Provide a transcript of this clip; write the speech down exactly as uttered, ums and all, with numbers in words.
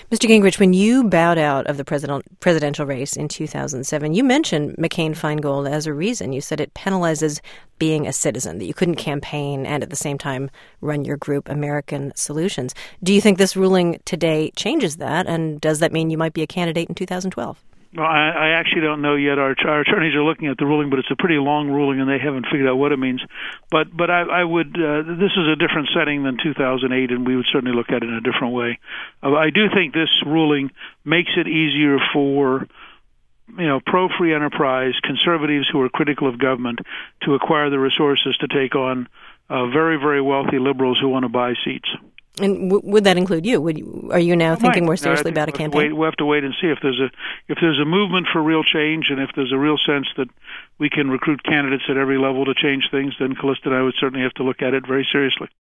Mister Gingrich, when you bowed out of the president, presidential race in two thousand seven, you mentioned McCain-Feingold as a reason. You said it penalizes being a citizen, that you couldn't campaign and at the same time run your group, American Solutions. Do you think this ruling today changes that, and does that mean you might be a candidate in two thousand twelve? Well, I, I actually don't know yet. Our, our attorneys are looking at the ruling, but it's a pretty long ruling, and they haven't figured out what it means. But but I, I would. Uh, this is a different setting than two thousand eight, and we would certainly look at it in a different way. Uh, I do think this ruling makes it easier for you know pro-free enterprise conservatives who are critical of government to acquire the resources to take on uh, very very wealthy liberals who want to buy seats. And w- would that include you? Would you, are you now It thinking might. more seriously No, about a we'll campaign? Wait, we'll have to wait and see if there's a if there's a movement for real change, and if there's a real sense that we can recruit candidates at every level to change things. Then Callista and I would certainly have to look at it very seriously.